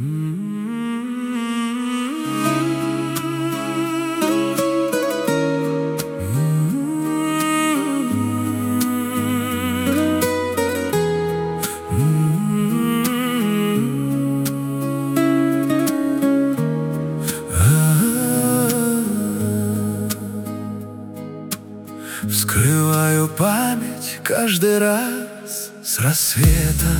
Вскрываю память каждый раз с рассвета,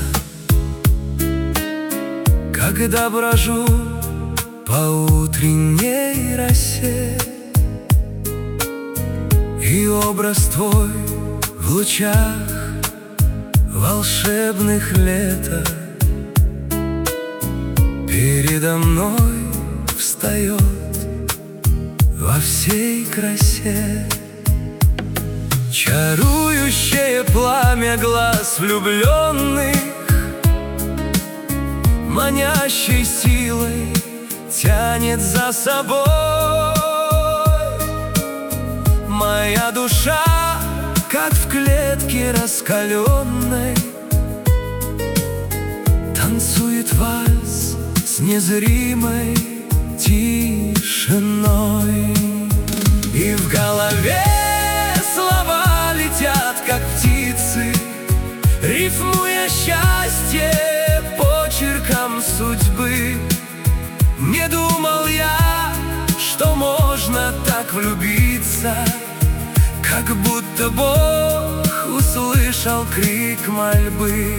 когда брожу по утренней росе, и образ твой в лучах волшебных лета передо мной встает во всей красе. Чарующее пламя глаз влюбленных манящей силой тянет за собой. Моя душа, как в клетке раскаленной, танцует вальс с незримой тишиной. И в голове слова летят, как птицы, рифмуя счастье почерком судьбы. Не думал я, что можно так влюбиться, как будто Бог услышал крик мольбы.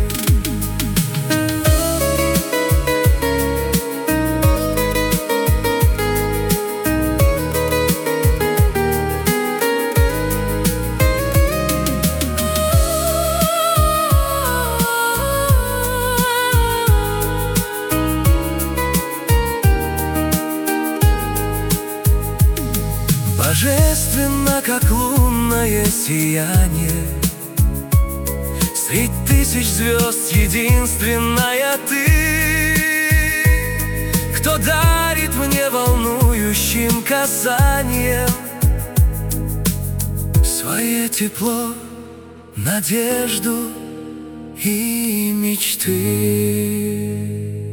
Божественно, как лунное сияние, средь тысяч звезд единственная ты, кто дарит мне волнующим касанием свое тепло, надежду и мечты.